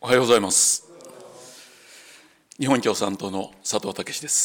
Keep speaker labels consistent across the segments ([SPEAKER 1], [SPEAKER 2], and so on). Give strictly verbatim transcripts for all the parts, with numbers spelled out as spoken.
[SPEAKER 1] おはようございます。日本共産党の佐藤健です。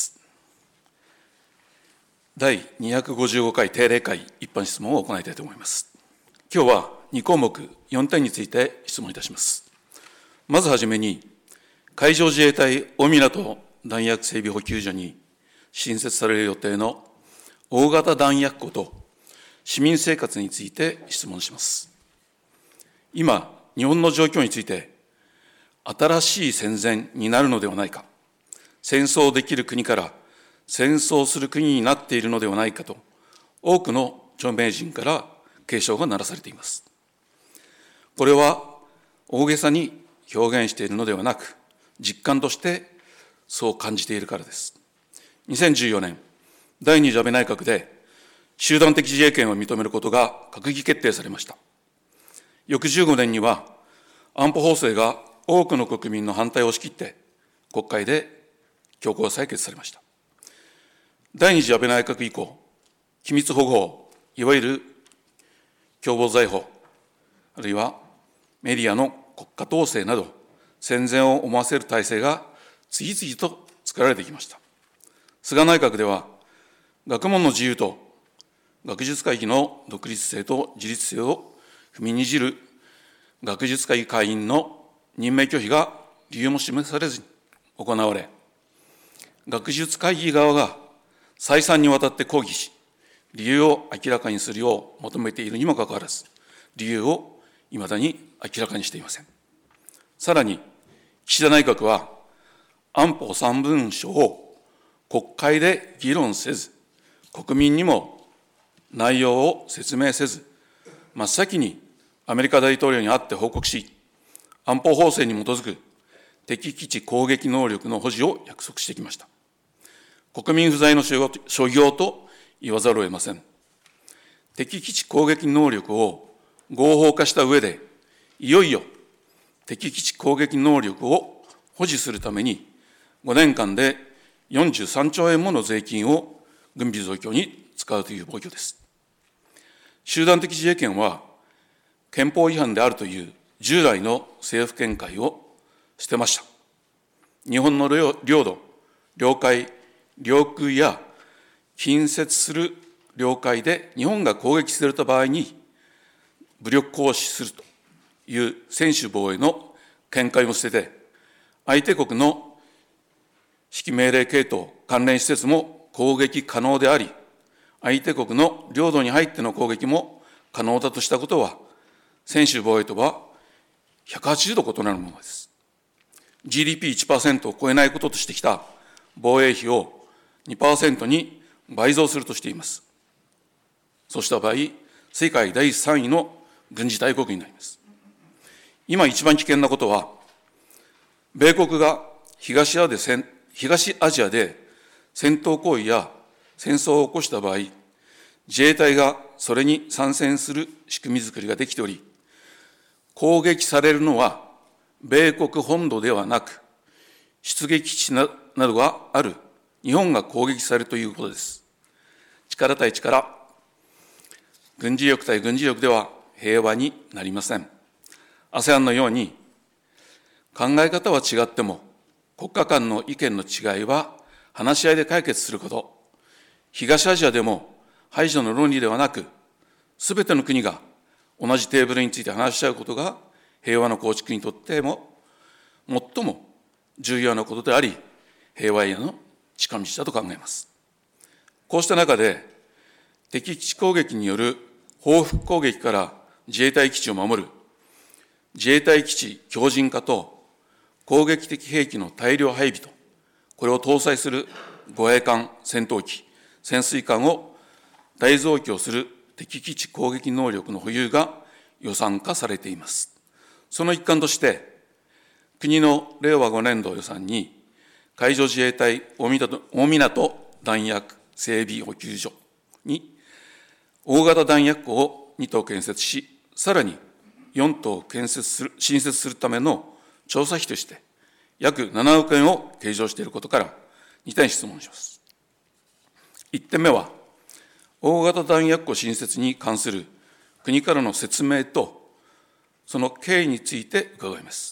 [SPEAKER 1] だいにひゃくごじゅうごかい定例会一般質問を行いたいと思います。今日はにこうもくよんてんについて質問いたします。まずはじめに、海上自衛隊大湊弾薬整備補給所に新設される予定の大型弾薬庫と市民生活について質問します。今、日本の状況について、新しい戦前になるのではないか、戦争できる国から戦争する国になっているのではないかと、多くの著名人から警鐘が鳴らされています。これは大げさに表現しているのではなく、実感としてそう感じているからです。にせんじゅうよねん、だいに次安倍内閣で集団的自衛権を認めることが閣議決定されました。翌じゅうごねんには安保法制が多くの国民の反対を押し切って国会で強行採決されました。だいに次安倍内閣以降、機密保護法、いわゆる共謀罪法、あるいはメディアの国家統制など、戦前を思わせる体制が次々と作られてきました。菅内閣では、学問の自由と学術会議の独立性と自律性を踏みにじる学術会議会員の任命拒否が理由も示されずに行われ、学術会議側が再三にわたって抗議し、理由を明らかにするよう求めているにもかかわらず、理由をいまだに明らかにしていません。さらに、岸田内閣は安保三文書を国会で議論せず、国民にも内容を説明せず、真っ先にアメリカ大統領に会って報告し、安保法制に基づく敵基地攻撃能力の保持を約束してきました。国民不在の所業と言わざるを得ません。敵基地攻撃能力を合法化した上で、いよいよ敵基地攻撃能力を保持するためにごねんかんでよんじゅうさんちょうえんもの税金を軍備増強に使うという暴挙です。集団的自衛権は憲法違反であるという従来の政府見解を捨てました。日本の領土、領海、領空や近接する領海で日本が攻撃された場合に武力行使するという専守防衛の見解を捨てて、相手国の指揮命令系統関連施設も攻撃可能であり、相手国の領土に入っての攻撃も可能だとしたことは、専守防衛とはひゃくはちじゅうど異なるものです。ジーディーピーいちパーセント を超えないこととしてきた防衛費を にパーセント に倍増するとしています。そうした場合、世界だいさんいの軍事大国になります。今一番危険なことは、米国が東アジアで戦、東アジアで戦闘行為や戦争を起こした場合、自衛隊がそれに参戦する仕組み作りができており、攻撃されるのは米国本土ではなく、出撃基地などがある日本が攻撃されるということです。力対力、軍事力対軍事力では平和になりません。アセアン のように考え方は違っても国家間の意見の違いは話し合いで解決すること、東アジアでも排除の論理ではなく、すべての国が同じテーブルについて話し合うことが平和の構築にとっても最も重要なことであり、平和への近道だと考えます。こうした中で、敵基地攻撃による報復攻撃から自衛隊基地を守る自衛隊基地強靭化と攻撃的兵器の大量配備と、これを搭載する護衛艦、戦闘機、潜水艦を大増強する敵基地攻撃能力の保有が予算化されています。その一環として、国のれいわごねんど予算に海上自衛隊大湊弾薬整備補給所に大型弾薬庫をにとう建設し、さらによんとう建設する、新設するための調査費として約ななおくえんを計上していることからにてん質問します。いってんめは、大型弾薬庫新設に関する国からの説明とその経緯について伺います。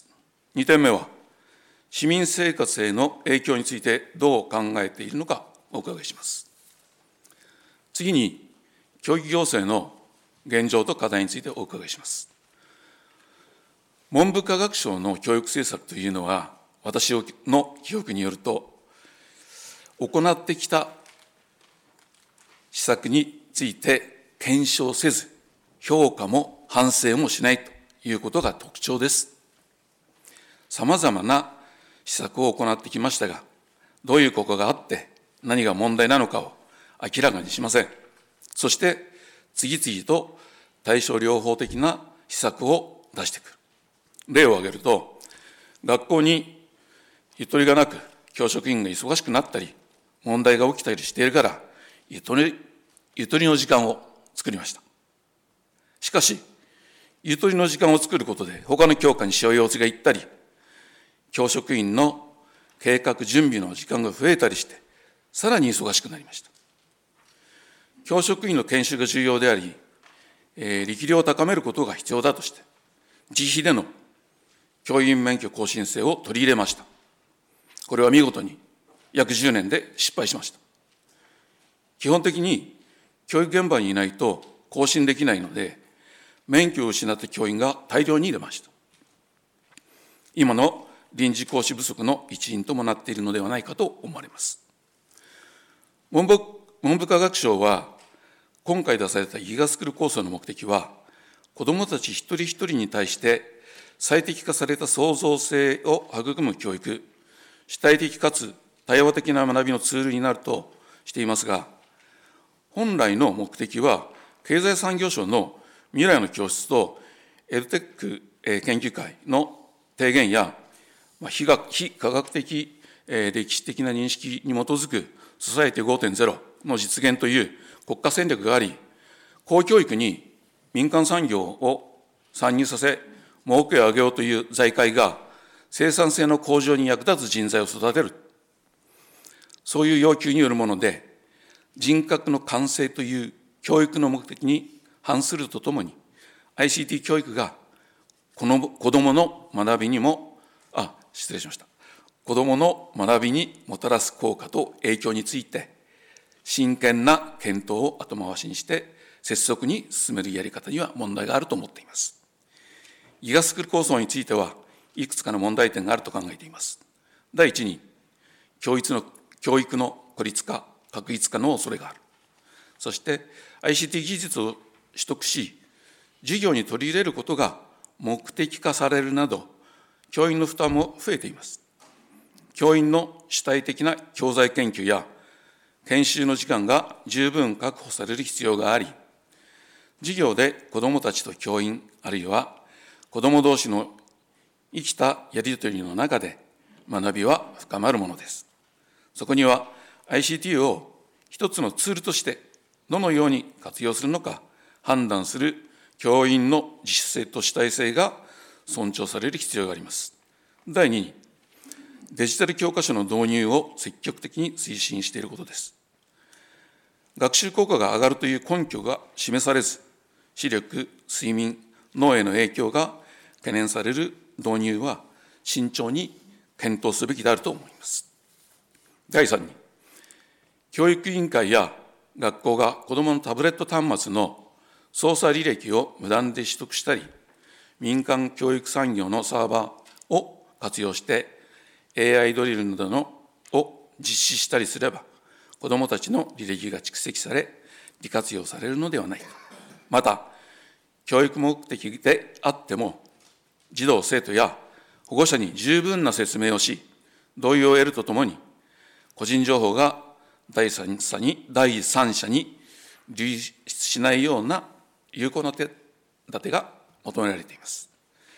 [SPEAKER 1] にてんめは、市民生活への影響についてどう考えているのかお伺いします。次に、教育行政の現状と課題についてお伺いします。文部科学省の教育政策というのは、私の記憶によると、行ってきた施策について検証せず、評価も反省もしないということが特徴です。さまざまな施策を行ってきましたが、どういうことがあって何が問題なのかを明らかにしません。そして次々と対症療法的な施策を出してくる。例を挙げると、学校にゆとりがなく教職員が忙しくなったり、問題が起きたりしているから、ゆとり、ゆとりの時間を作りました。しかし、ゆとりの時間を作ることで、他の教科にしわ寄せがいったり、教職員の計画準備の時間が増えたりして、さらに忙しくなりました。教職員の研修が重要であり、えー、力量を高めることが必要だとして、自費での教員免許更新制を取り入れました。これは見事に約じゅうねんで失敗しました。基本的に教育現場にいないと更新できないので、免許を失った教員が大量に入れました。今の臨時講師不足の一因ともなっているのではないかと思われます。文部、文部科学省は、今回出されたギガスクール構想の目的は、子どもたち一人一人に対して最適化された創造性を育む教育、主体的かつ対話的な学びのツールになるとしていますが、本来の目的は、経済産業省の未来の教室とエルテック研究会の提言や、非学、非科学的歴史的な認識に基づくソサエティ ごてんゼロ の実現という国家戦略があり、公教育に民間産業を参入させ、儲けを上げようという財界が生産性の向上に役立つ人材を育てる。そういう要求によるもので、人格の完成という教育の目的に反するとともに、アイシーティー 教育がこの子どもの学びにも、あ、失礼しました。子どもの学びにもたらす効果と影響について、真剣な検討を後回しにして、拙速に進めるやり方には問題があると思っています。ギガスクール構想については、いくつかの問題点があると考えています。第一に、教育の、教育の孤立化、確立化の恐れがある。そして、アイシーティー 技術を取得し、授業に取り入れることが目的化されるなど、教員の負担も増えています。教員の主体的な教材研究や研修の時間が十分確保される必要があり、授業で子どもたちと教員、あるいは子ども同士の生きたやり取りの中で学びは深まるものです。そこには アイシーティー を一つのツールとしてどのように活用するのか判断する教員の自主性と主体性が尊重される必要があります。第二に、デジタル教科書の導入を積極的に推進していることです。学習効果が上がるという根拠が示されず、視力、睡眠、脳への影響が懸念される導入は慎重に検討すべきであると思います。第三に、教育委員会や学校が子どものタブレット端末の操作履歴を無断で取得したり、民間教育産業のサーバーを活用して エーアイ ドリルなどのを実施したりすれば、子どもたちの履歴が蓄積され、利活用されるのではないか。また、教育目的であっても、児童・生徒や保護者に十分な説明をし、同意を得るとともに、個人情報が第三者に、第三者に流出しないような有効な手立てが求められています。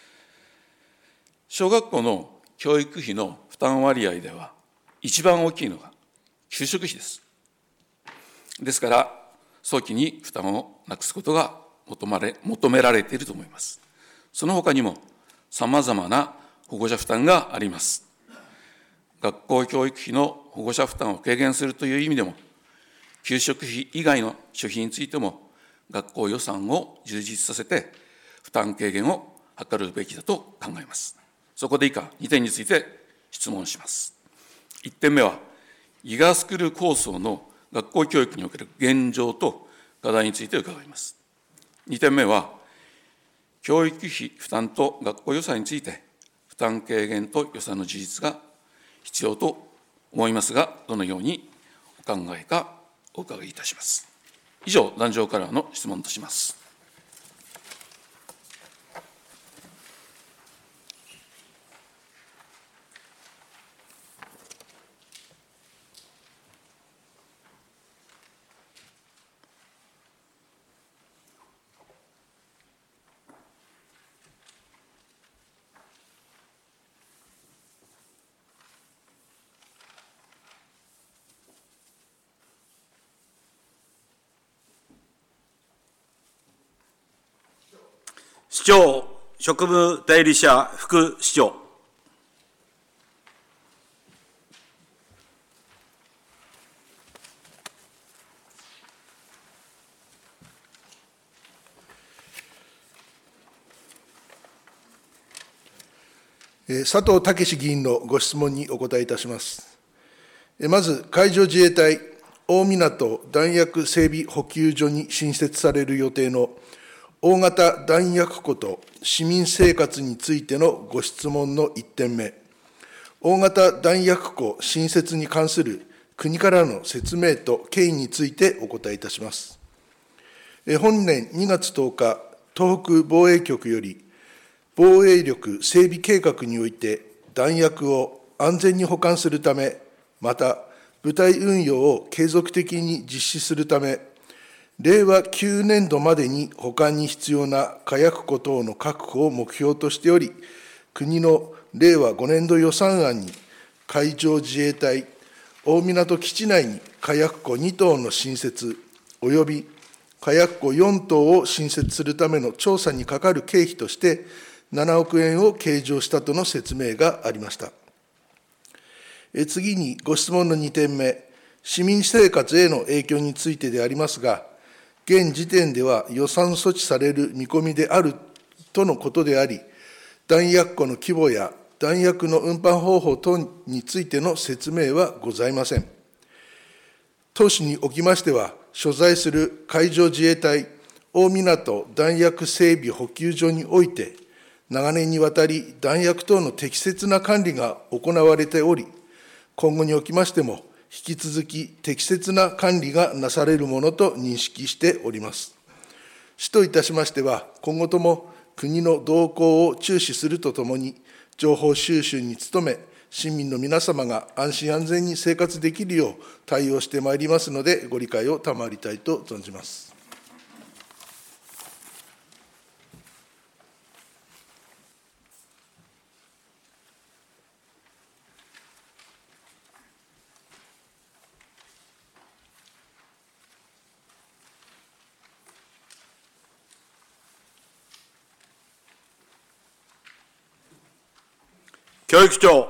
[SPEAKER 1] 小学校の教育費の負担割合では、一番大きいのが給食費です。ですから、早期に負担をなくすことが求まれ、求められていると思います。その他にも、さまざまな保護者負担があります。学校教育費の保護者負担を軽減するという意味でも、給食費以外の諸費についても、学校予算を充実させて、負担軽減を図るべきだと考えます。 そこで以下にてんについて質問します。いってんめは、ギガスクール構想の学校教育における現状と課題について伺います。にてんめは、教育費負担と学校予算について、負担軽減と予算の事実が必要と思いますが、どのようにお考えかお伺いいたします。以上、壇上からの質問とします。
[SPEAKER 2] 市長、職務代理者、副市長。
[SPEAKER 3] 佐藤健議員のご質問にお答えいたします。まず、海上自衛隊大湊弾薬整備補給所に新設される予定の大型弾薬庫と市民生活についてのご質問のいってんめ、大型弾薬庫新設に関する国からの説明と経緯についてお答えいたします。本年にがつとおか、東北防衛局より、防衛力整備計画において弾薬を安全に保管するため、また部隊運用を継続的に実施するため、れいわきゅうねんどまでに保管に必要な火薬庫等の確保を目標としており、国のれいわごねんど予算案に海上自衛隊大湊基地内に火薬庫にとうの新設、および火薬庫よんとうを新設するための調査にかかる経費として、ななおくえんを計上したとの説明がありました。次にご質問のにてんめ、市民生活への影響についてでありますが、現時点では予算措置される見込みであるとのことであり、弾薬庫の規模や弾薬の運搬方法等についての説明はございません。当市におきましては、所在する海上自衛隊大湊弾薬整備補給所において、長年にわたり弾薬等の適切な管理が行われており、今後におきましても、引き続き適切な管理がなされるものと認識しております。市といたしましては、今後とも国の動向を注視するとともに、情報収集に努め、市民の皆様が安心安全に生活できるよう対応してまいりますので、ご理解を賜りたいと存じます。
[SPEAKER 2] 教育長。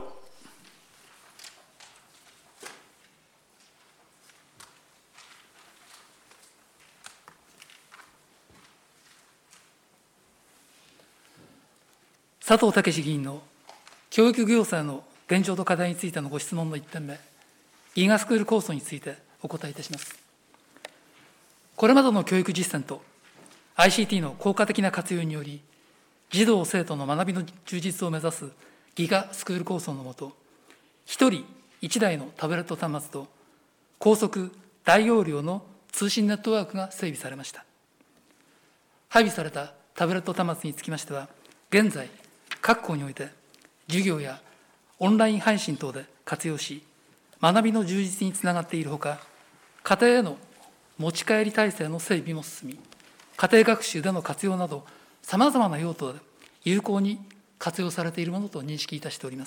[SPEAKER 4] 佐藤健議員の教育行政の現状と課題についてのご質問のいってんめ、ギガスクール構想についてお答えいたします。これまでの教育実践と アイシーティー の効果的な活用により、児童・生徒の学びの充実を目指すギガスクール構想のもと、ひとりいちだいのタブレット端末と高速・大容量の通信ネットワークが整備されました。配備されたタブレット端末につきましては、現在、各校において授業やオンライン配信等で活用し、学びの充実につながっているほか、家庭への持ち帰り体制の整備も進み、家庭学習での活用など、さまざまな用途で有効に活用されているものと認識いたしております。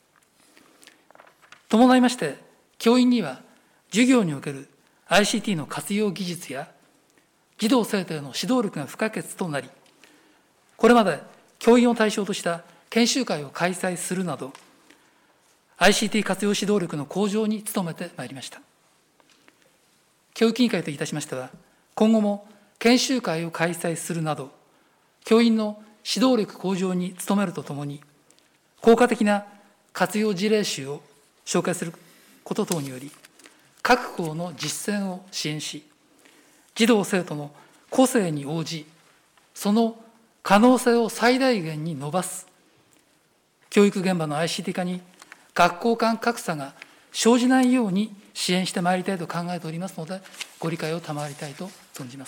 [SPEAKER 4] 伴いまして、教員には授業における アイシーティー の活用技術や児童生徒への指導力が不可欠となり、これまで教員を対象とした研修会を開催するなど、アイシーティー 活用指導力の向上に努めてまいりました。教育委員会といたしましては、今後も研修会を開催するなど、教員の指導力向上に努めるとともに、 効果的な活用事例集を紹介すること等により、各校の実践を支援し、児童・生徒の個性に応じ、その可能性を最大限に伸ばす、教育現場の アイシーティー 化に学校間格差が生じないように支援してまいりたいと考えておりますので、ご理解を賜りたいと存じます。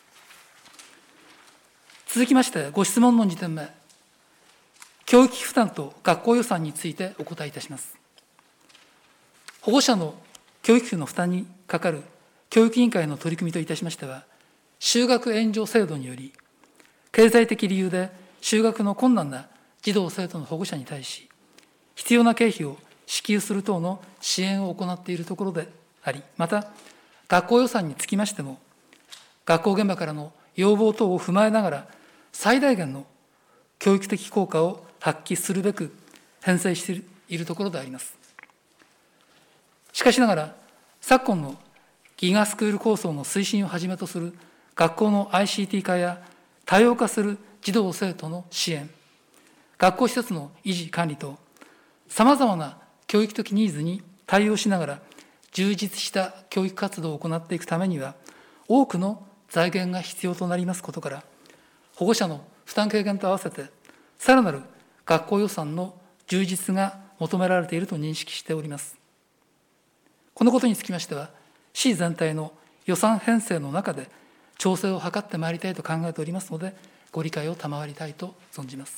[SPEAKER 4] 続きまして、ご質問のにてんめ、教育費負担と学校予算についてお答えいたします。保護者の教育費の負担にかかる教育委員会の取り組みといたしましては、就学援助制度により、経済的理由で就学の困難な児童・生徒の保護者に対し、必要な経費を支給する等の支援を行っているところであり、また、学校予算につきましても、学校現場からの要望等を踏まえながら、最大限の教育的効果を発揮するべく編成しているところであります。しかしながら、昨今のギガスクール構想の推進をはじめとする学校の アイシーティー 化や多様化する児童・生徒の支援、学校施設の維持・管理と、さまざまな教育的ニーズに対応しながら、充実した教育活動を行っていくためには、多くの財源が必要となりますことから、保護者の負担軽減と合わせて、さらなる学校予算の充実が求められていると認識しております。このことにつきましては、市全体の予算編成の中で調整を図ってまいりたいと考えておりますので、ご理解を賜りたいと存じます。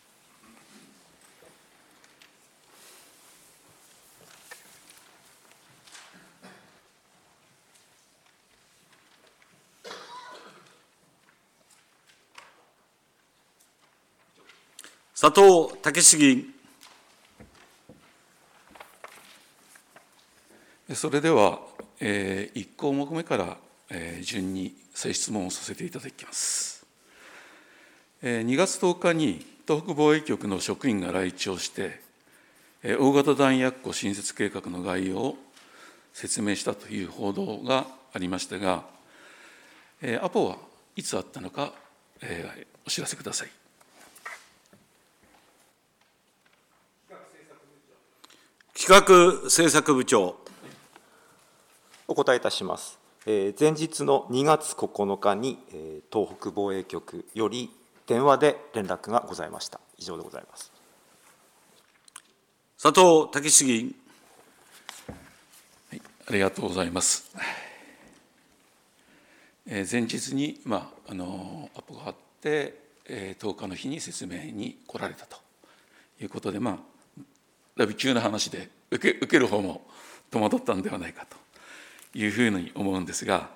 [SPEAKER 2] 佐藤健議員。
[SPEAKER 1] それでは、えー、いち項目目から、えー、順に再質問をさせていただきます。えー、にがつとおかに東北防衛局の職員が来庁して、えー、大型弾薬庫新設計画の概要を説明したという報道がありましたが、えー、アポはいつあったのか、えー、お知らせください。
[SPEAKER 2] 企画政策部長。
[SPEAKER 5] お答えいたします。えー、前日のにがつここのかに、えー、東北防衛局より電話で連絡がございました。以上でございます。
[SPEAKER 2] 佐藤健議員。
[SPEAKER 1] はい、ありがとうございます。えー、前日に、まあ、あのアポがあって、えー、とおかの日に説明に来られたということで、まあ、だいぶ急な話で受け、受ける方も戸惑ったんではないかというふうに思うんですが、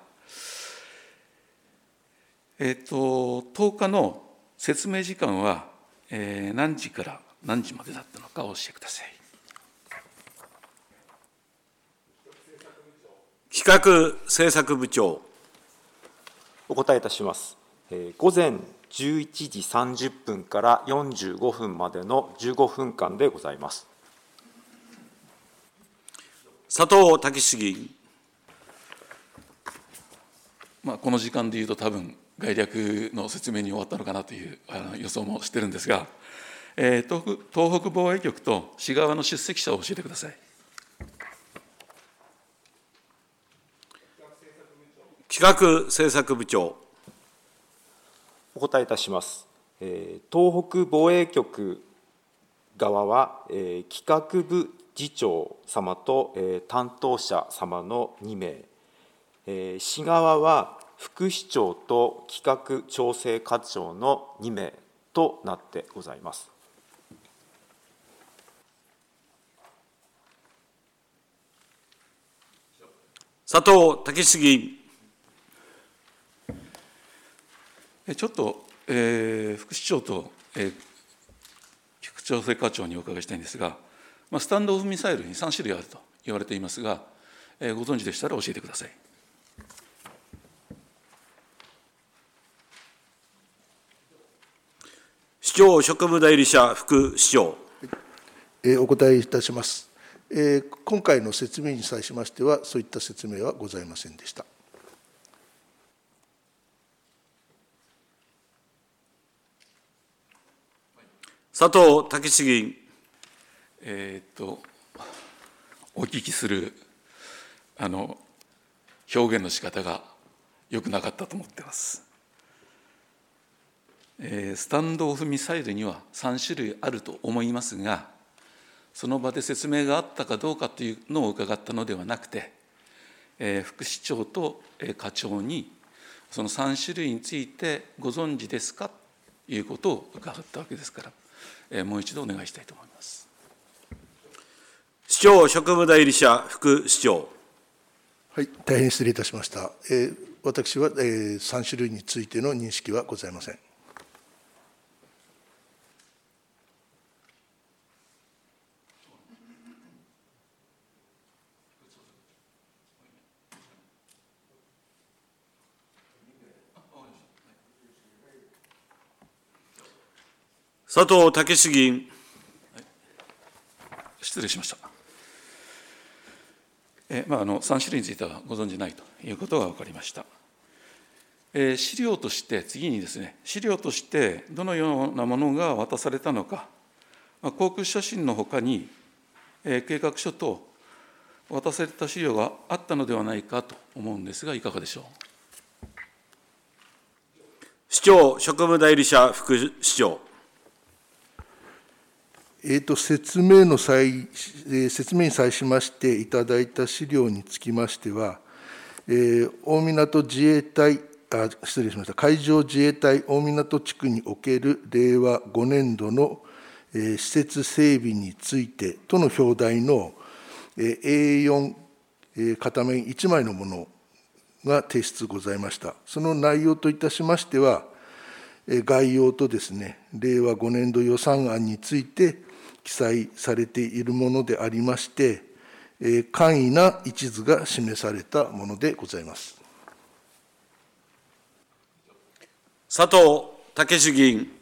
[SPEAKER 1] えー、ととおかの説明時間は、えー、何時から何時までだったのかお教えください。
[SPEAKER 2] 企画政策部長。
[SPEAKER 5] お答えいたします。えー、午前じゅういちじさんじゅっぷんからよんじゅうごふんまでのじゅうごふんかんでございます。
[SPEAKER 2] 佐藤健議員。
[SPEAKER 1] まあ、この時間でいうと多分概略の説明に終わったのかなというあの予想もしてるんですが、えー、東北、東北防衛局と市側の出席者を教えてください。
[SPEAKER 2] 企画政策部長。
[SPEAKER 5] お答えいたします。えー、東北防衛局側は、えー、企画部次長様と、えー、担当者様のにめい、えー、市側は副市長と企画調整課長のにめいとなってございます。
[SPEAKER 2] 佐藤健議員。
[SPEAKER 1] ちょっと、えー、副市長と、えー、企画調整課長にお伺いしたいんですが、まあ、スタンド・オフ・ミサイルにさんしゅるいあると言われていますが、えー、ご存知でしたら教えてください。
[SPEAKER 2] 市長職務代理者副市長。
[SPEAKER 3] えー、お答えいたします。えー、今回の説明に際しましては、そういった説明はございませんでした。
[SPEAKER 2] 佐藤健議員。
[SPEAKER 1] えー、とお聞きするあの表現の仕方が良くなかったと思っています。えー、スタンドオフミサイルにはさん種類あると思いますが、その場で説明があったかどうかというのを伺ったのではなくて、えー、副市長と課長にそのさん種類についてご存知ですかということを伺ったわけですから、えー、もう一度お願いしたいと思います。
[SPEAKER 2] 市長職務代理者、副市長。
[SPEAKER 3] はい、大変失礼いたしました。えー、私は、えー、さん種類についての認識はございません。
[SPEAKER 2] 佐藤健議員。
[SPEAKER 1] 失礼しました。えまあ、あのさん種類についてはご存じないということが分かりました。えー、資料として、次にですね、資料としてどのようなものが渡されたのか、まあ、航空写真のほかに、えー、計画書と渡された資料があったのではないかと思うんですが、いかがでしょう。
[SPEAKER 2] 市長職務代理者、副市長。
[SPEAKER 3] えー、と説明の際、えー、説明に際しましていただいた資料につきましては、えー、大湊自衛隊あ、失礼しました、海上自衛隊大湊地区におけるれいわごねんどの、えー、施設整備についてとの表題の、えー、エーよん、えー、片面いちまいのものが提出ございました。その内容といたしましては、えー、概要とですね、れいわごねんど予算案について記載されているものでありまして、えー、簡易な一図が示されたものでございます。
[SPEAKER 2] 佐藤健議員。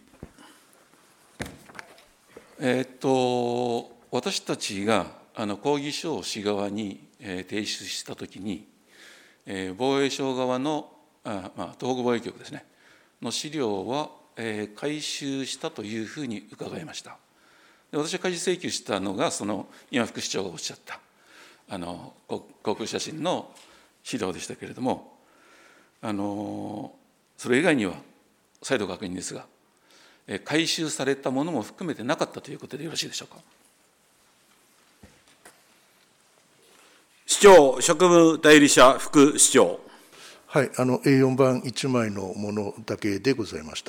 [SPEAKER 1] えー、っと私たちがあの抗議書を市側に、えー、提出したときに、えー、防衛省側のあ、まあ、東北防衛局ですねの資料は、えー、回収したというふうに伺いました。で私が開示請求したのが、その今副市長がおっしゃったあの航空写真の資料でしたけれども、あのそれ以外には再度確認ですが、回収されたものも含めてなかったということでよろしいでしょうか。
[SPEAKER 2] 市長職務代理者、副市長。
[SPEAKER 3] はい、あの エーよん 版いちまいのものだけでございました。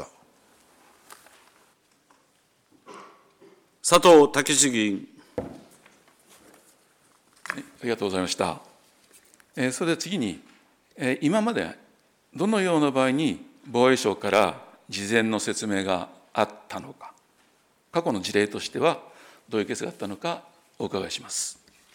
[SPEAKER 2] 佐藤健議員。
[SPEAKER 1] ありがとうございました。えー、それで次に、えー、今までどのような場合に防衛省から事前の説明があったのか、過去の事例としてはどういうケースがあったのかお伺いします。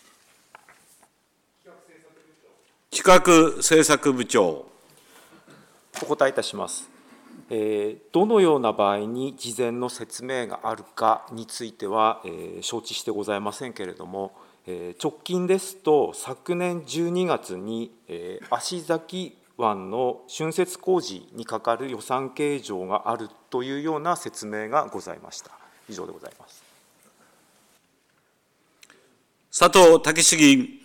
[SPEAKER 2] 企画政策部長。
[SPEAKER 5] お答えいたします。えー、どのような場合に事前の説明があるかについては、えー、承知してございませんけれども、えー、直近ですと昨年じゅうにがつに、えー、芦崎湾の浚渫工事にかかる予算計上があるというような説明がございました。以上でございます。
[SPEAKER 2] 佐藤健議員。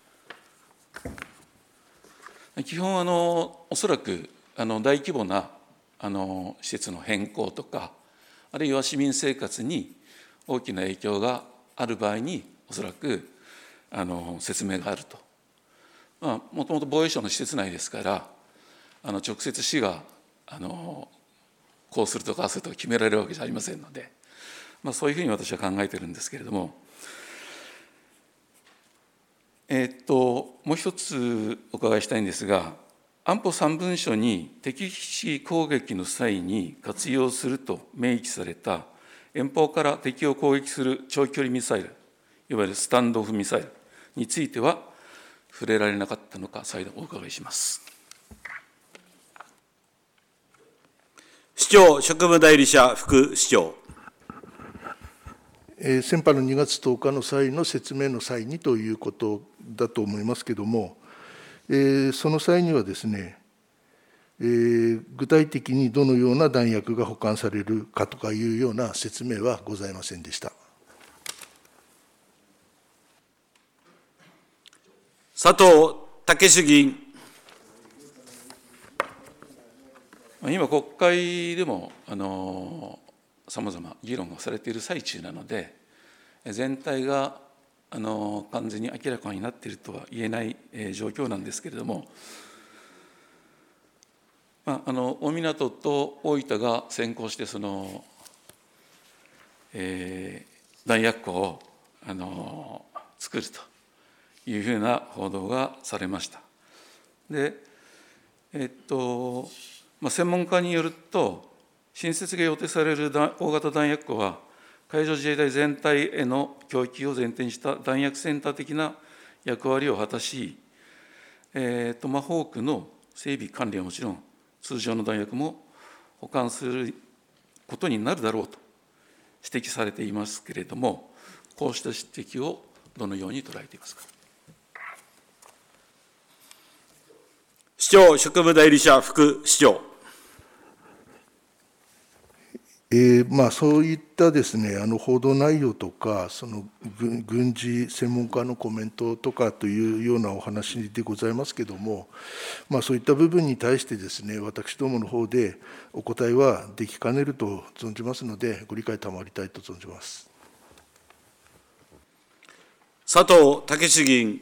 [SPEAKER 1] 基本あのおそらくあの大規模なあの施設の変更とか、あるいは市民生活に大きな影響がある場合におそらくあの説明があると。まあ、もともと防衛省の施設内ですから、あの直接市があのこうするとかああするとか決められるわけじゃありませんので、まあ、そういうふうに私は考えているんですけれども、えー、っともう一つお伺いしたいんですが、安保三文書に敵基地攻撃の際に活用すると明記された遠方から敵を攻撃する長距離ミサイル、いわゆるスタンドオフミサイルについては触れられなかったのか、再度お伺いします。
[SPEAKER 2] 市長職務代理者、副市長。
[SPEAKER 3] えー、先般のにがつとおかの際の説明の際にということだと思いますけれども、えー、その際にはですね、えー、具体的にどのような弾薬が保管されるかとかいうような説明はございませんでした。
[SPEAKER 2] 佐藤武議員。
[SPEAKER 1] 今、国会でもさまざま議論がされている最中なので、全体があの完全に明らかになっているとは言えない、えー、状況なんですけれども、まあ、あの大湊と大分が先行してその、えー、弾薬庫をあの作るというふうな報道がされました。で、えっとまあ、専門家によると、新設が予定される大型弾薬庫は、海上自衛隊全体への供給を前提にした弾薬センター的な役割を果たし、えー、トマホークの整備管理はもちろん、通常の弾薬も保管することになるだろうと指摘されていますけれども、こうした指摘をどのように捉えていますか。
[SPEAKER 2] 市長職務代理者、副市長。
[SPEAKER 3] えーまあ、そういったですね、あの報道内容とか、その軍軍事専門家のコメントとかというようなお話でございますけれども、まあ、そういった部分に対してですね、私どもの方でお答えはできかねると存じますので、ご理解賜りたいと存じます。
[SPEAKER 2] 佐藤武議員。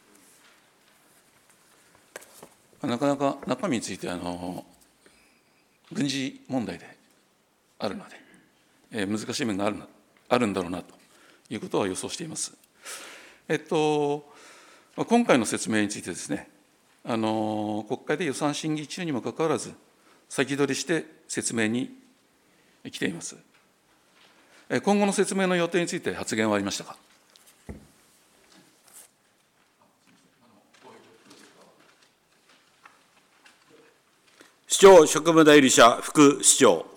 [SPEAKER 1] なかなか中身についてあの軍事問題であるので、えー、難しい面があるなあるんだろうなということは予想しています。えっと、今回の説明についてですね、あの国会で予算審議中にもかかわらず、先取りして説明に来ています。今後の説明の予定について発言はありましたか。
[SPEAKER 2] 市長職務代理者、副市長。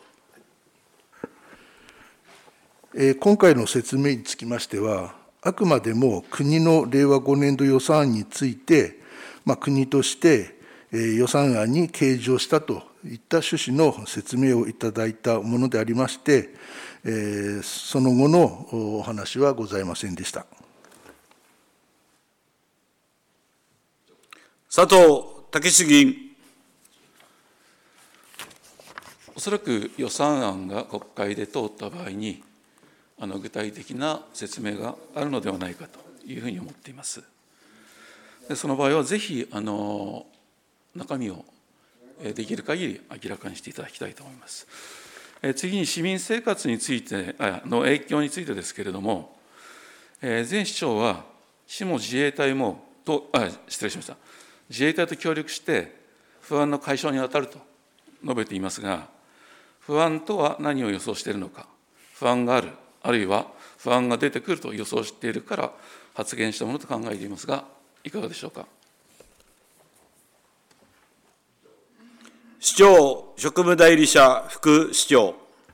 [SPEAKER 3] 今回の説明につきましては、あくまでも国の令和ごねん度予算案について、まあ、国として予算案に計上したといった趣旨の説明をいただいたものでありまして、その後のお話はございませんでした。
[SPEAKER 2] 佐藤武議員。
[SPEAKER 1] おそらく予算案が国会で通った場合に、あの具体的な説明があるのではないかというふうに思っています。でその場合は、ぜひあの中身をできる限り明らかにしていただきたいと思います。え次に、市民生活についてあの影響についてですけれども、え前市長は、市も自衛隊もとあ、失礼しました、自衛隊と協力して不安の解消に当たると述べていますが、不安とは何を予想しているのか、不安がある、あるいは不安が出てくると予想しているから発言したものと考えていますが、いかがでしょうか。
[SPEAKER 2] 市長職務代理者、副市長。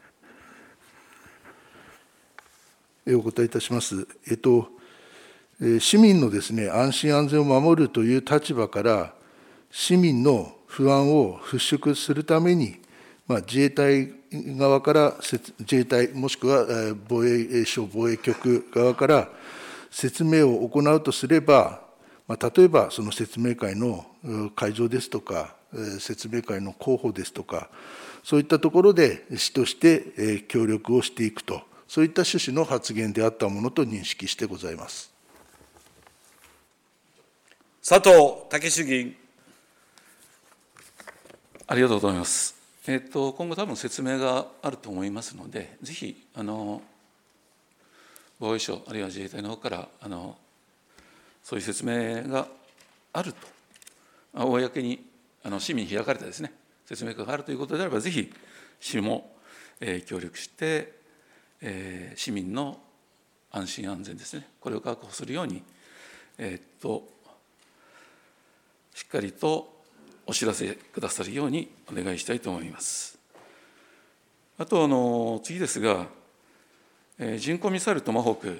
[SPEAKER 3] お答えいたします。えっと、市民のですね、安心安全を守るという立場から、市民の不安を払拭するために、まあ、自衛隊側から自衛隊もしくは防衛省防衛局側から説明を行うとすれば、まあ、例えばその説明会の会場ですとか、説明会の候補ですとか、そういったところで市として協力をしていくと、そういった趣旨の発言であったものと認識してございます。
[SPEAKER 2] 佐藤武議員。
[SPEAKER 1] ありがとうございます。えー、と今後、多分説明があると思いますので、ぜひあの防衛省、あるいは自衛隊の方からあのそういう説明があると、公にあの市民に開かれたですね、説明があるということであれば、ぜひ市も、えー、協力して、えー、市民の安心安全ですね、これを確保するように、えー、としっかりとお知らせくださるようにお願いしたいと思います。あと、あの次ですが、えー、巡航ミサイルトマホーク、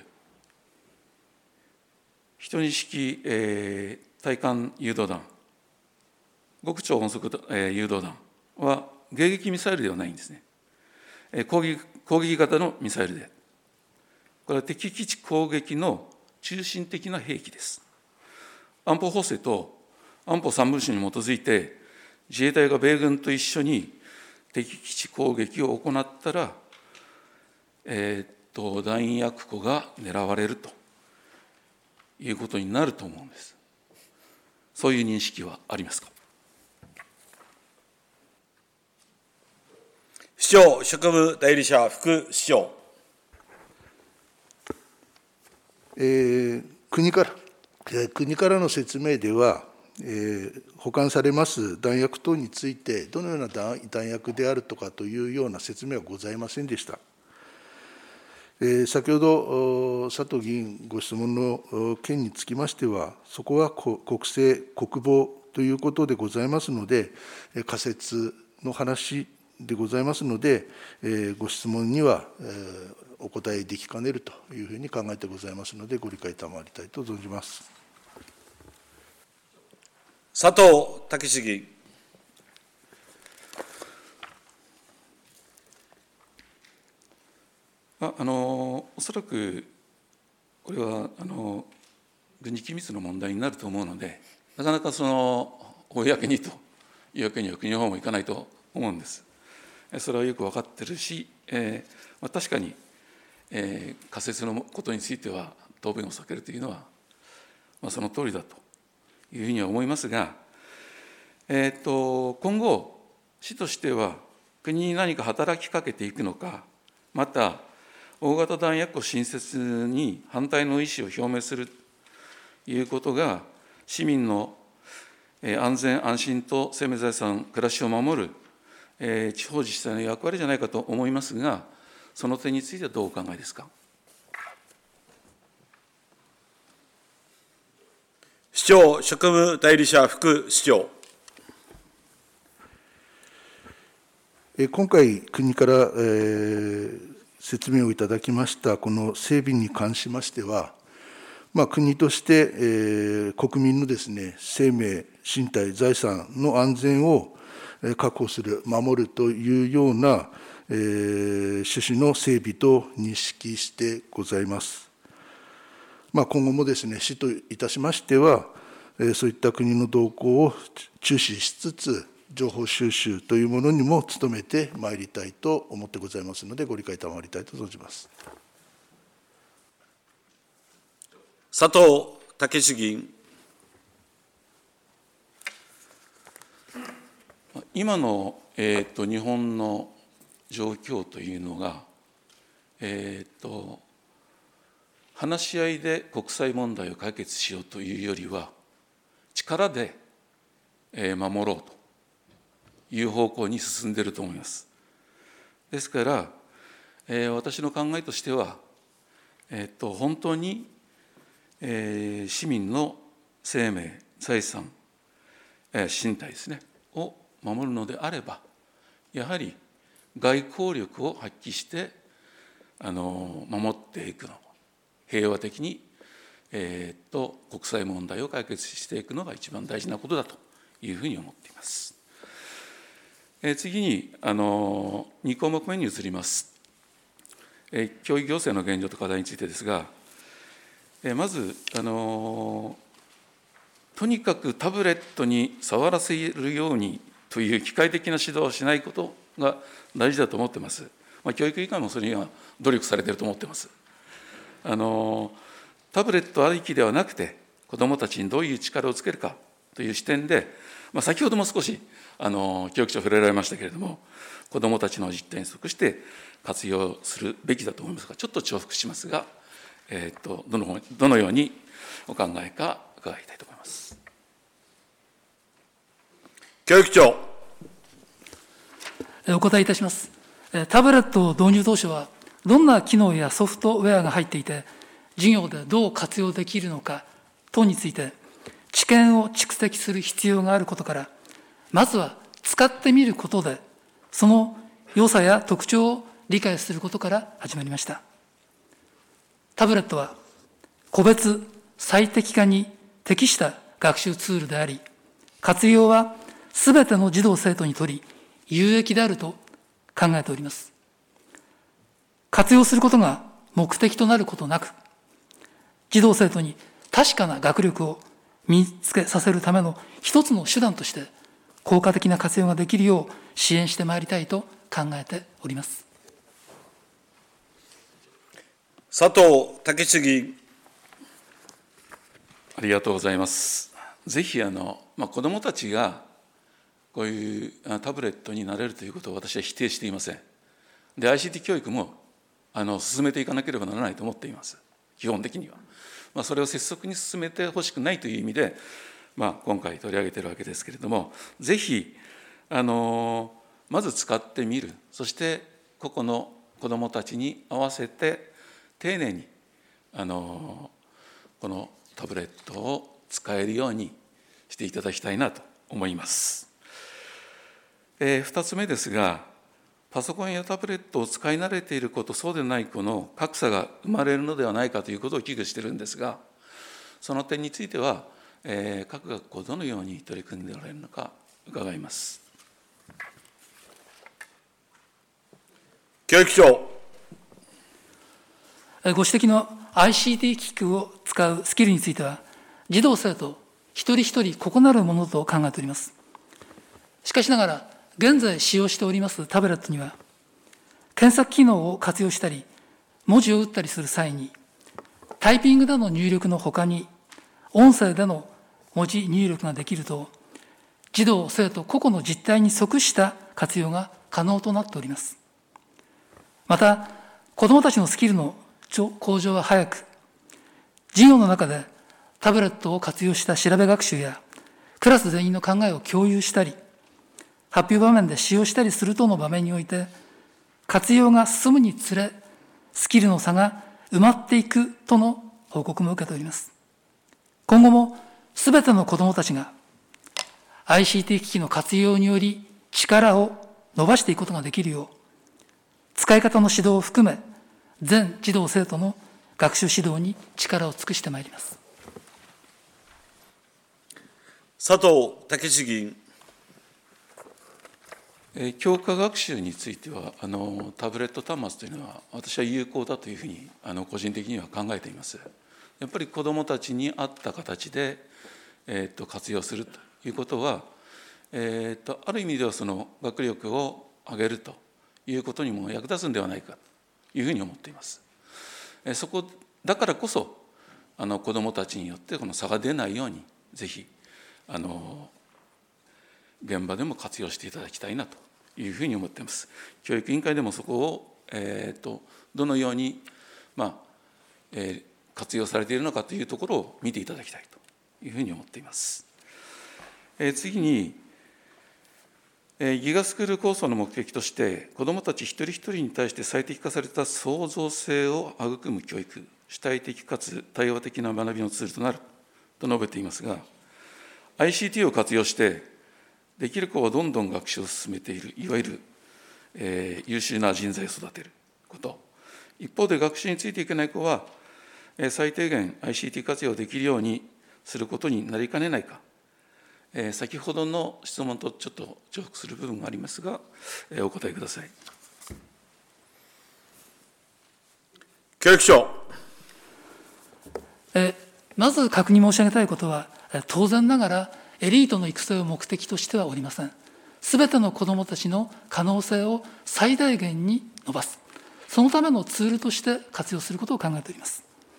[SPEAKER 1] 一人式、えー、対艦誘導弾、極超音速、えー、誘導弾は迎撃ミサイルではないんですね。えー、攻撃、攻撃型のミサイルで、これは敵基地攻撃の中心的な兵器です。 安保法制と安保三文書に基づいて、自衛隊が米軍と一緒に敵基地攻撃を行ったら、えー、っと弾薬庫が狙われるということになると思うんです。そういう認識はありますか。
[SPEAKER 2] 市長、職務代理者、副市長。
[SPEAKER 3] えー、国から、えー、国からの説明では、えー、保管されます弾薬等について、どのような 弾, 弾薬であるとかというような説明はございませんでした。えー、先ほど、佐藤議員ご質問の件につきましては、そこは国政、国防ということでございますので、仮説の話でございますので、えー、ご質問には、えー、お答えできかねるというふうに考えてございますので、ご理解賜りたいと存じます。
[SPEAKER 2] 佐藤健議員。
[SPEAKER 1] ああのおそらくこれはあの軍事機密の問題になると思うので、なかなかその公にというわけには国の方もいかないと思うんです。それはよく分かってるし、えーまあ、確かに、えー、仮説のことについては答弁を避けるというのは、まあ、その通りだというふうには思いますが、えー、と今後市としては国に何か働きかけていくのか、また大型弾薬庫新設に反対の意思を表明するということが市民の安全安心と生命財産暮らしを守る地方自治体の役割じゃないかと思いますが、その点についてはどうお考えですか。
[SPEAKER 2] 市長、職務代理者、副市長。
[SPEAKER 3] 今回、国から、えー、説明をいただきました、この整備に関しましては、まあ、国として、えー、国民のですね、生命、身体、財産の安全を確保する、守るというような、えー、趣旨の整備と認識してございます。まあ、今後もですね、市といたしましては、えー、そういった国の動向を注視しつつ、情報収集というものにも努めてまいりたいと思ってございますので、ご理解賜りたいと存じます。
[SPEAKER 2] 佐藤健議員。
[SPEAKER 1] 今の、えー、と日本の状況というのが、えー、と話し合いで国際問題を解決しようというよりは、力で、えー、守ろうという方向に進んでいると思います。ですから、えー、私の考えとしては、えー、と本当に、えー、市民の生命、財産、えー、身体ですね、を守るのであれば、やはり外交力を発揮してあの守っていくの、平和的に、えー、と国際問題を解決していくのが一番大事なことだというふうに思っています。えー、次にあのに項目目に移ります。えー、教育行政の現状と課題についてですが、えー、まずあのとにかくタブレットに触らせるようにという機械的な指導をしないことが大事だと思っています。まあ、教育委員会もそれには努力されていると思っています。あのタブレットありきではなくて、子どもたちにどういう力をつけるかという視点で、まあ、先ほども少しあの教育長触れられましたけれども、子どもたちの実態に即して活用するべきだと思いますが、ちょっと重複しますが、えー、と どの、どのようにお考えか伺いたいと思います。
[SPEAKER 2] 教育長。
[SPEAKER 4] お答えいたします。タブレット導入当初は、どんな機能やソフトウェアが入っていて、授業でどう活用できるのか等について、知見を蓄積する必要があることから、まずは使ってみることで、その良さや特徴を理解することから始まりました。タブレットは、個別最適化に適した学習ツールであり、活用はすべての児童生徒にとり有益であると考えております。活用することが目的となることなく、児童生徒に確かな学力を身につけさせるための一つの手段として、効果的な活用ができるよう支援してまいりたいと考えております。
[SPEAKER 2] 佐藤武志議員。
[SPEAKER 1] ありがとうございます。ぜひあの、まあ、子どもたちがこういうタブレットになれるということを私は否定していません。で、アイシーティー 教育もあの進めていかなければならないと思っています。基本的には。まあ、それを拙速に進めてほしくないという意味で、まあ、今回取り上げているわけですけれども、ぜひあのまず使ってみる、そして個々の子どもたちに合わせて丁寧にあのこのタブレットを使えるようにしていただきたいなと思います。えー、ふたつめですが、パソコンやタブレットを使い慣れている子とそうでない子の格差が生まれるのではないかということを危惧しているんですが、その点については、えー、各学校どのように取り組んでおられるのか伺います。
[SPEAKER 2] 教育長。
[SPEAKER 4] ご指摘の アイシーティー 機器を使うスキルについては、児童生徒一人一人異なるものと考えております。しかしながら、現在使用しておりますタブレットには、検索機能を活用したり、文字を打ったりする際に、タイピングでの入力のほかに、音声での文字入力ができると、児童生徒個々の実態に即した活用が可能となっております。また、子どもたちのスキルの向上は早く、授業の中でタブレットを活用した調べ学習や、クラス全員の考えを共有したり、発表場面で使用したりする等の場面において、活用が進むにつれ、スキルの差が埋まっていくとの報告も受けております。今後もすべての子どもたちが アイシーティー 機器の活用により力を伸ばしていくことができるよう、使い方の指導を含め、全児童生徒の学習指導に力を尽くしてまいります。
[SPEAKER 2] 佐藤武志議員。
[SPEAKER 1] 教科学習についてはあのタブレット端末というのは私は有効だというふうにあの個人的には考えています。やっぱり子どもたちに合った形で、えー、と活用するということは、えー、とある意味ではその学力を上げるということにも役立つんではないかというふうに思っています。えそこだからこそあの子どもたちによってこの差が出ないようにぜひあの現場でも活用していただきたいなというふうに思っています。教育委員会でもそこを、えー、とどのように、まあえー、活用されているのかというところを見ていただきたいというふうに思っています。えー、次に、えー、ギガスクール構想の目的として子どもたち一人一人に対して最適化された創造性を育む教育、主体的かつ対話的な学びのツールとなると述べていますが、 アイシーティー を活用してできる子はどんどん学習を進めている、いわゆる、えー、優秀な人材を育てること。一方で学習についていけない子は、えー、最低限 アイシーティー 活用できるようにすることになりかねないか。えー、先ほどの質問とちょっと重複する部分がありますが、えー、お答えください。
[SPEAKER 2] 教育長。
[SPEAKER 4] えー、まず確認申し上げたいことは、当然ながらエリートの育成を目的としてはおりません。すべての子どもたちの可能性を最大限に伸ばす、そのためのツールとして活用することを考えております。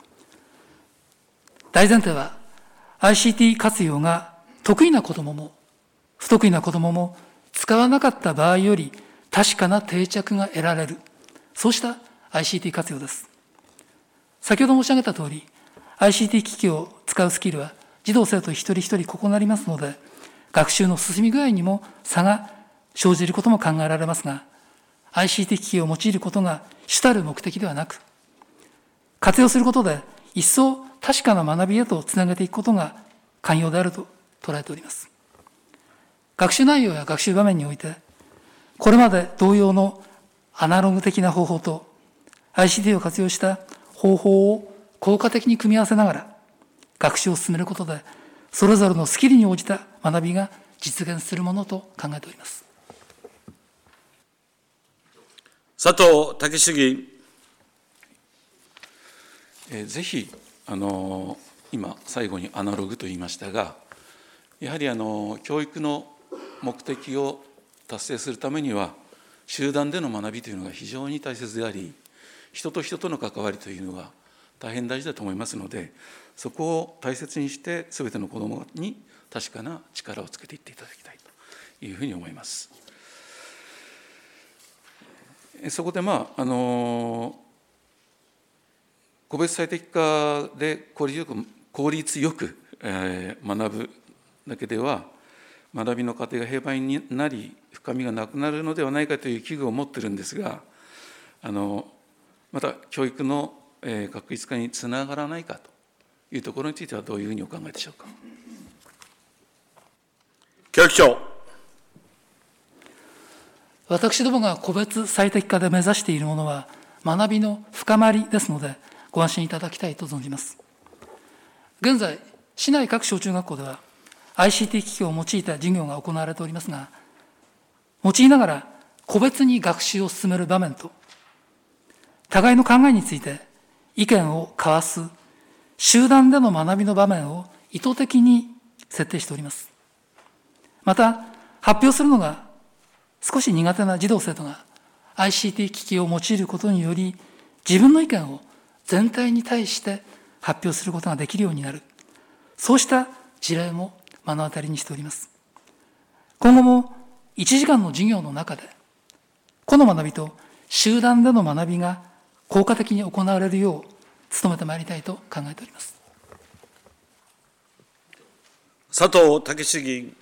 [SPEAKER 4] 大前提は アイシーティー 活用が得意な子どもも不得意な子どもも使わなかった場合より確かな定着が得られる、そうした アイシーティー 活用です。先ほど申し上げたとおり、 アイシーティー 機器を使うスキルは児童生徒一人一人異なりますので、学習の進み具合にも差が生じることも考えられますが、 アイシーティー 機器を用いることが主たる目的ではなく、活用することで一層確かな学びへとつなげていくことが肝要であると捉えております。学習内容や学習場面において、これまで同様のアナログ的な方法と アイシーティー を活用した方法を効果的に組み合わせながら学習を進めることで、それぞれのスキルに応じた学びが実現するものと考えております。
[SPEAKER 2] 佐藤武志議員。
[SPEAKER 1] えー、ぜひあの今最後にアナログと言いましたが、やはりあの教育の目的を達成するためには集団での学びというのが非常に大切であり、人と人との関わりというのが大変大事だと思いますので、そこを大切にして全ての子どもに確かな力をつけていっていただきたいというふうに思います。そこでまああの個別最適化で効率よく、効率よく、えー、学ぶだけでは学びの過程が平板になり深みがなくなるのではないかという危惧を持っているんですが、あのまた教育の確実化につながらないかというところについてはどういうふうにお考えでしょうか。
[SPEAKER 2] 教育長。
[SPEAKER 4] 私どもが個別最適化で目指しているものは学びの深まりですので、ご安心いただきたいと存じます。現在、市内各小中学校では アイシーティー 機器を用いた授業が行われておりますが、用いながら個別に学習を進める場面と、互いの考えについて意見を交わす集団での学びの場面を意図的に設定しております。また、発表するのが少し苦手な児童生徒が アイシーティー 機器を用いることにより、自分の意見を全体に対して発表することができるようになる、そうした事例も目の当たりにしております。今後もいちじかんの授業の中で、個の学びと集団での学びが効果的に行われるよう努めてまいりたいと考えております。
[SPEAKER 2] 佐藤健議員。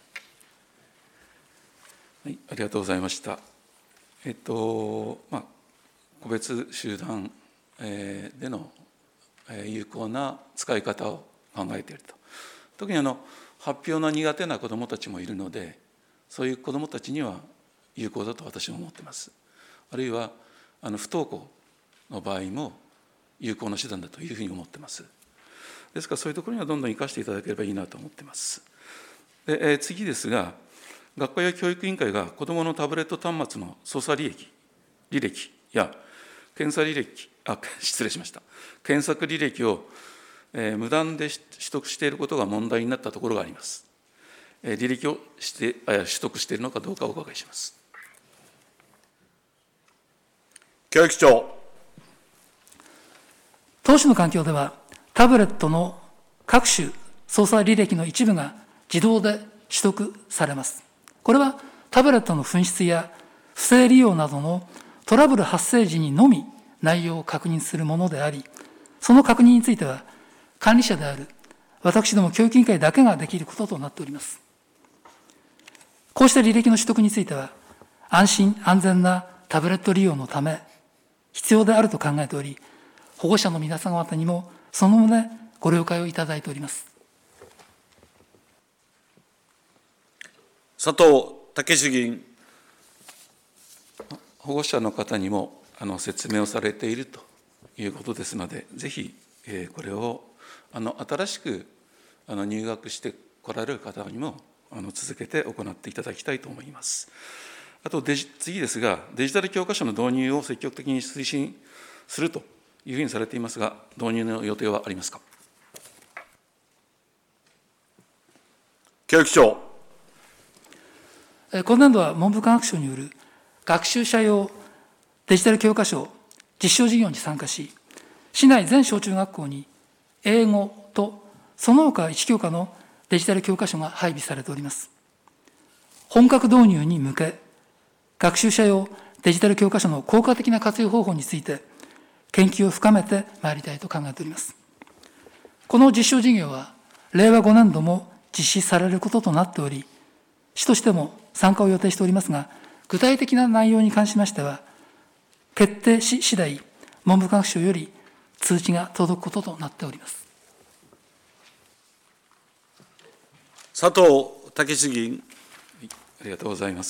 [SPEAKER 1] はい、ありがとうございました。えっとまあ、個別集団、えー、での、えー、有効な使い方を考えていると。特にあの発表の苦手な子どもたちもいるので、そういう子どもたちには有効だと私は思っています。あるいはあの不登校の場合も有効な手段だというふうに思っています。ですからそういうところにはどんどん生かしていただければいいなと思っています。で、えー、次ですが、学校や教育委員会が子どものタブレット端末の操作履歴、履歴や検査履歴、あ、失礼しました。検索履歴を、えー、無断で取得していることが問題になったところがあります。えー、履歴をしてあ取得しているのかどうかお伺いします。
[SPEAKER 2] 教育長。
[SPEAKER 4] 当初の環境では、タブレットの各種操作履歴の一部が自動で取得されます。これはタブレットの紛失や不正利用などのトラブル発生時にのみ内容を確認するものであり、その確認については管理者である私ども教育委員会だけができることとなっております。こうした履歴の取得については、安心安全なタブレット利用のため必要であると考えており、保護者の皆様方にもその旨ご了解をいただいております。
[SPEAKER 2] 佐藤健議員。
[SPEAKER 1] 保護者の方にもあの説明をされているということですので、ぜひ、えー、これをあの新しくあの入学してこられる方にもあの続けて行っていただきたいと思います。あとデジ次ですが、デジタル教科書の導入を積極的に推進するというふうにされていますが、導入の予定はありますか。
[SPEAKER 2] 教育長。
[SPEAKER 4] 今年度は文部科学省による学習者用デジタル教科書実証事業に参加し、市内全小中学校に英語とその他いち教科のデジタル教科書が配備されております。本格導入に向け、学習者用デジタル教科書の効果的な活用方法について研究を深めてまいりたいと考えております。この実証事業はれいわごねんども実施されることとなっており、市としても参加を予定しておりますが、具体的な内容に関しましては、決定し次第、文部科学省より通知が届くこととなっております。
[SPEAKER 2] 佐藤健議員。
[SPEAKER 1] はい、ありがとうございます。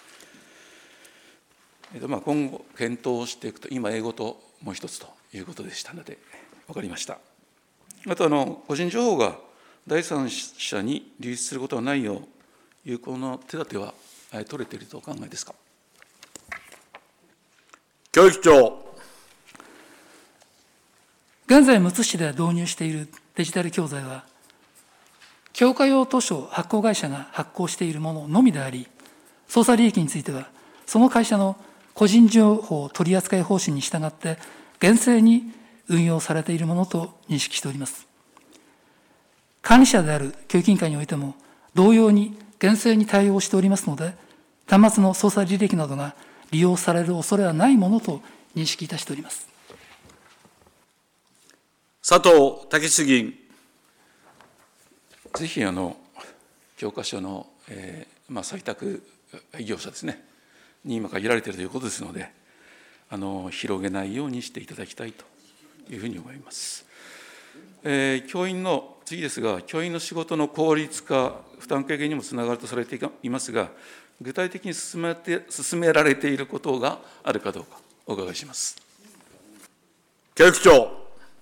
[SPEAKER 1] えっとまあ、今後、検討していくと、今、英語ともう一つということでしたので、分かりました。あとあの、個人情報が第三者に流出することはないよう、有効な手立ては取れているとお考えですか。
[SPEAKER 2] 教育長。
[SPEAKER 4] 現在、むつ市で導入しているデジタル教材は、教科用図書発行会社が発行しているもののみであり、操作利益については、その会社の個人情報取扱方針に従って、厳正に運用されているものと認識しております。管理者である教育委員会においても、同様に厳正に対応しておりますので、端末の操作履歴などが利用される恐れはないものと認識いたしております。
[SPEAKER 2] 佐藤武史議員。
[SPEAKER 1] ぜひあの教科書の、えーまあ、採択業者ですねに今限られているということですので、あの広げないようにしていただきたいというふうに思います。えー、教員の次ですが、教員の仕事の効率化、負担軽減にもつながるとされていますが、具体的に進めて進められていることがあるかどうかお伺いします。
[SPEAKER 2] 教育長。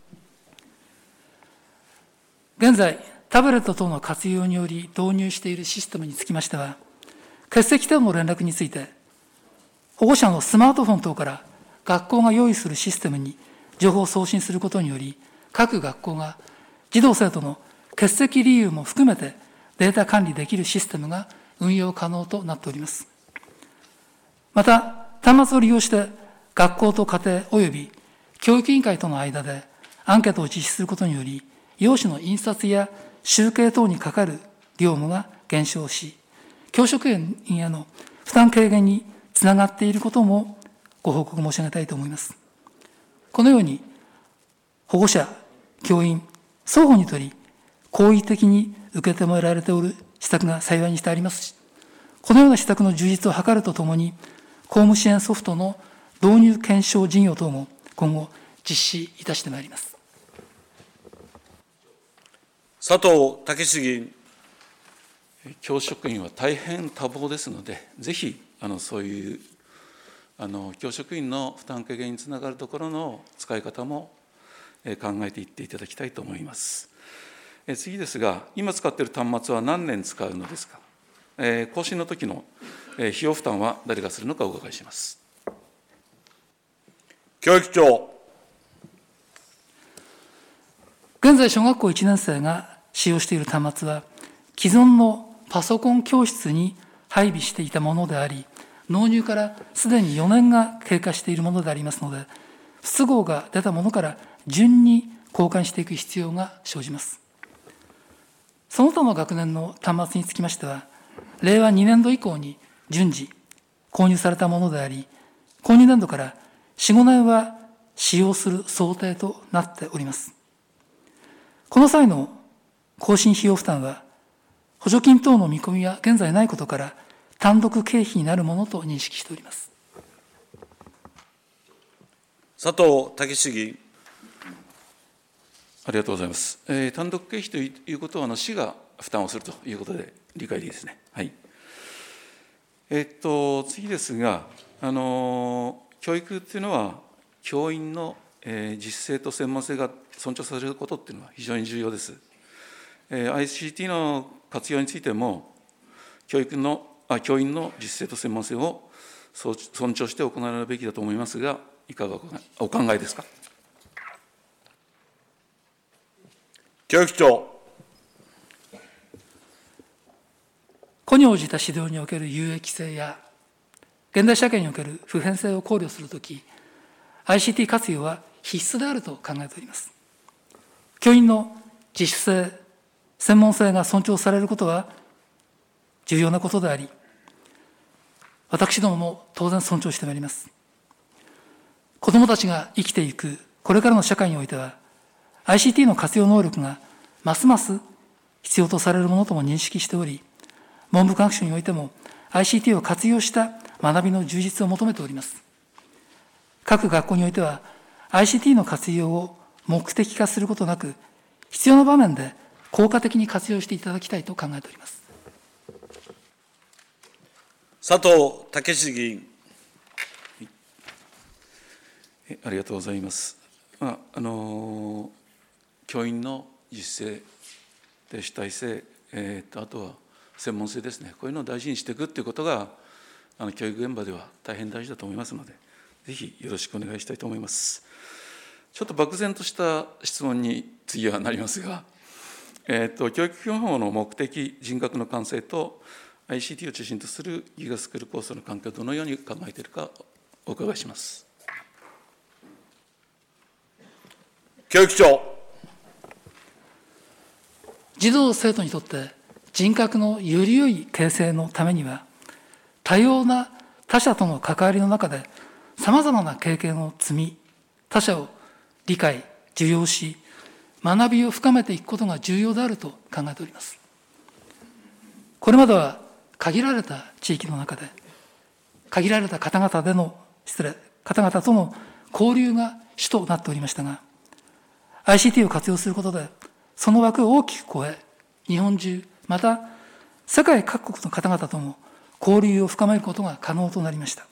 [SPEAKER 4] 現在、タブレット等の活用により導入しているシステムにつきましては、欠席等の連絡について、保護者のスマートフォン等から学校が用意するシステムに情報を送信することにより、各学校が児童生徒の欠席理由も含めてデータ管理できるシステムが運用可能となっております。また、端末を利用して学校と家庭及び教育委員会との間でアンケートを実施することにより、用紙の印刷や集計等にかかる業務が減少し、教職員への負担軽減につながっていることもご報告申し上げたいと思います。このように、保護者、教員、双方にとり、好意的に受け止められておる施策が幸いにしてありますし、このような施策の充実を図るとともに、公務支援ソフトの導入検証事業等も今後実施いたしてまいります。
[SPEAKER 2] 佐藤武史議員。
[SPEAKER 1] 教職員は大変多忙ですので、ぜひあのそういうあの教職員の負担軽減につながるところの使い方も考えていっていただきたいと思います。次ですが、今使っている端末は何年使うのですか。更新の時の費用負担は誰がするのかお伺いします。
[SPEAKER 2] 教育長。
[SPEAKER 4] 現在、小学校いちねん生が使用している端末は、既存のパソコン教室に配備していたものであり、納入からすでによねんが経過しているものでありますので、不都合が出たものから順に交換していく必要が生じます。その他の学年の端末につきましては、れいわにねんど以降に順次購入されたものであり、購入年度からよん、ごねんは使用する想定となっております。この際の更新費用負担は、補助金等の見込みは現在ないことから、単独経費になるものと認識しております。
[SPEAKER 2] 佐藤武史議員。
[SPEAKER 1] ありがとうございます。えー、単独経費ということは、あの市が負担をするということで理解でいいですね。はい。えー、っと、次ですが、あの教育っていうのは、教員の、えー、実践と専門性が尊重されることっていうのは非常に重要です。えー、アイシーティー の活用についても、教育のあ教員の実践と専門性を尊重して行われるべきだと思いますが、いかがお考えですか。
[SPEAKER 2] 教育長。
[SPEAKER 4] 個に応じた指導における有益性や、現代社会における普遍性を考慮するとき、アイシーティー 活用は必須であると考えております。教員の自主性、専門性が尊重されることは重要なことであり、私どもも当然尊重してまいります。子どもたちが生きていくこれからの社会においては、アイシーティー の活用能力がますます必要とされるものとも認識しており、文部科学省においても アイシーティー を活用した学びの充実を求めております。各学校においては アイシーティー の活用を目的化することなく、必要な場面で効果的に活用していただきたいと考えております。
[SPEAKER 2] 佐藤武史議員。
[SPEAKER 1] ありがとうございます。まああの教員の実践で主体性、えー、とあとは専門性ですね、こういうのを大事にしていくということがあの教育現場では大変大事だと思いますので、ぜひよろしくお願いしたいと思います。 ちょっと漠然とした質問に次はなりますが、えー、と教育基本法の目的、人格の完成と アイシーティー を中心とするギガスクール構想の関係をどのように考えているかお伺いします。
[SPEAKER 2] 教育長。
[SPEAKER 4] 児童生徒にとって人格のより良い形成のためには、多様な他者との関わりの中でさまざまな経験を積み、他者を理解、受容し、学びを深めていくことが重要であると考えております。これまでは限られた地域の中で、限られた方々での、失礼、方々との交流が主となっておりましたが、アイシーティー を活用することで、その枠を大きく超え、日本中、また世界各国の方々とも交流を深めることが可能となりました。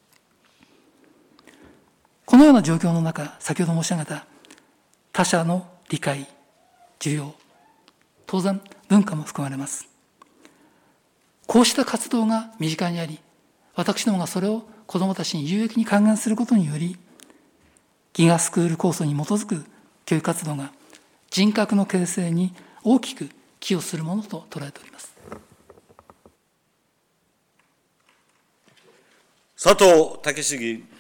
[SPEAKER 4] このような状況の中、先ほど申し上げた他者の理解、受容、当然文化も含まれます。こうした活動が身近にあり、私どもがそれを子どもたちに有益に還元することにより、ギガスクール構想に基づく教育活動が人格の形成に大きく寄与するものと捉えております。
[SPEAKER 2] 佐藤健議員。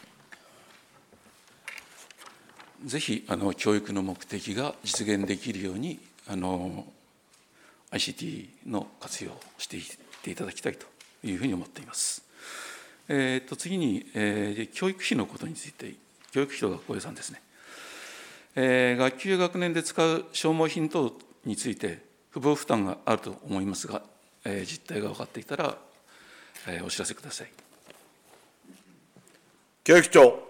[SPEAKER 1] ぜひあの教育の目的が実現できるようにあの アイシーティー の活用をしていっていただきたいというふうに思っています。えー、と次に、えー、教育費のことについて、教育費と学校予算ですね。えー、学級や学年で使う消耗品等について不謀負担があると思いますが、えー、実態が分かっていたら、えー、お知らせください。
[SPEAKER 2] 教育長。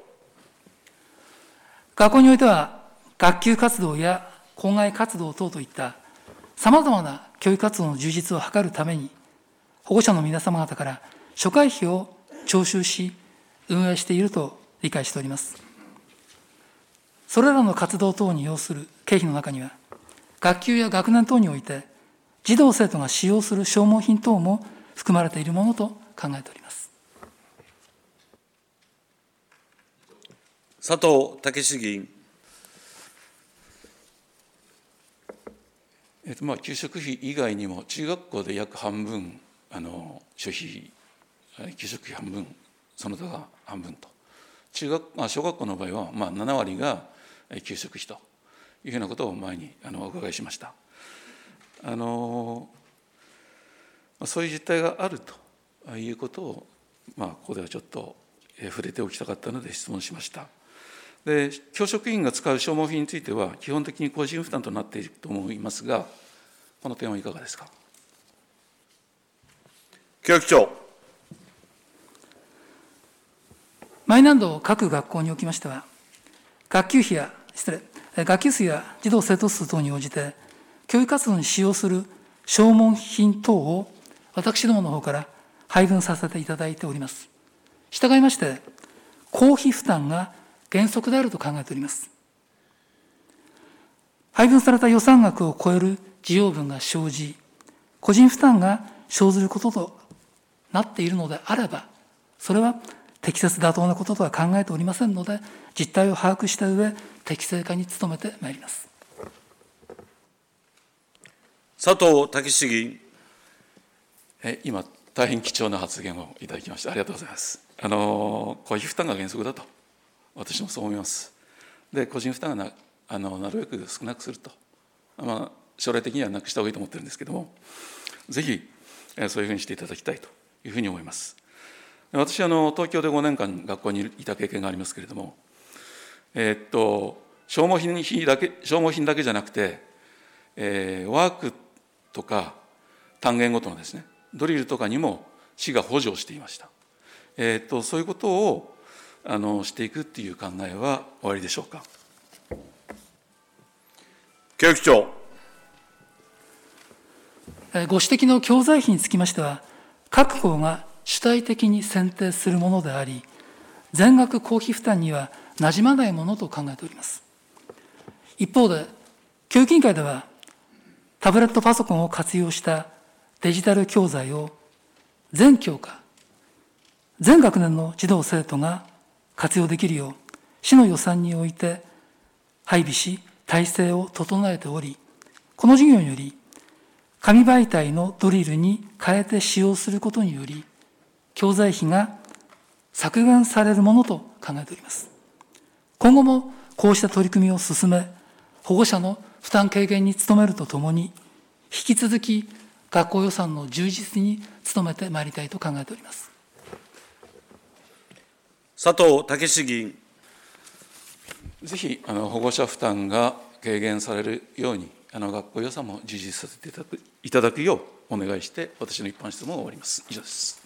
[SPEAKER 4] 学校においては、学級活動や校外活動等といったさまざまな教育活動の充実を図るために、保護者の皆様方から諸会費を徴収し、運営していると理解しております。それらの活動等に要する経費の中には、学級や学年等において、児童生徒が使用する消耗品等も含まれているものと考えております。
[SPEAKER 2] 佐藤健議員。
[SPEAKER 1] えっとまあ、給食費以外にも、中学校で約半分、あの諸費、給食費半分、その他が半分と、中学あ小学校の場合は、まあ、なな割が給食費というふうなことを前にあのお伺いしました。あのそういう実態があるということを、まあ、ここではちょっと触れておきたかったので質問しました。で、教職員が使う消耗品については、基本的に個人負担となっていると思いますが、この点はいかがですか。
[SPEAKER 2] 教育長。
[SPEAKER 4] 毎年度、各学校におきましては、学級費や、失礼、学級数や児童生徒数等に応じて、教育活動に使用する消耗品等を私どもの方から配分させていただいております。従いまして、公費負担が原則であると考えております。配分された予算額を超える需要分が生じ、個人負担が生ずることとなっているのであれば、それは適切妥当なこととは考えておりませんので、実態を把握した上、適正化に努めてまいります。
[SPEAKER 2] 佐藤健議員。
[SPEAKER 1] え今、大変貴重な発言をいただきまして、ありがとうございます。あの公費負担が原則だと、私もそう思います。で、個人負担が な, あのなるべく少なくすると、まあ、将来的にはなくした方がいいと思ってるんですけども、ぜひそういうふうにしていただきたいというふうに思います。私あの東京でごねんかん学校にいた経験がありますけれども、えー、っと消耗品だけ消耗品だけじゃなくて、えー、ワークとか単元ごとのですね、ドリルとかにも市が補助をしていました。えー、っとそういうことをあのしていくっていう考えはおありでしょうか。
[SPEAKER 2] 教育長。
[SPEAKER 4] ご指摘の教材費につきましては、各校が主体的に選定するものであり、全額公費負担にはなじまないものと考えております。一方で、教育委員会では、タブレットパソコンを活用したデジタル教材を全教科、全学年の児童生徒が活用できるよう、市の予算において配備し、体制を整えており、この事業により、紙媒体のドリルに変えて使用することにより、教材費が削減されるものと考えております。今後もこうした取り組みを進め、保護者の負担軽減に努めるとともに、引き続き学校予算の充実に努めてまいりたいと考えております。
[SPEAKER 2] 佐藤武史議員。
[SPEAKER 1] ぜひあの保護者負担が軽減されるように、あの学校予算も充実させていただくいただくようお願いして、私の一般質問を終わります。以上です。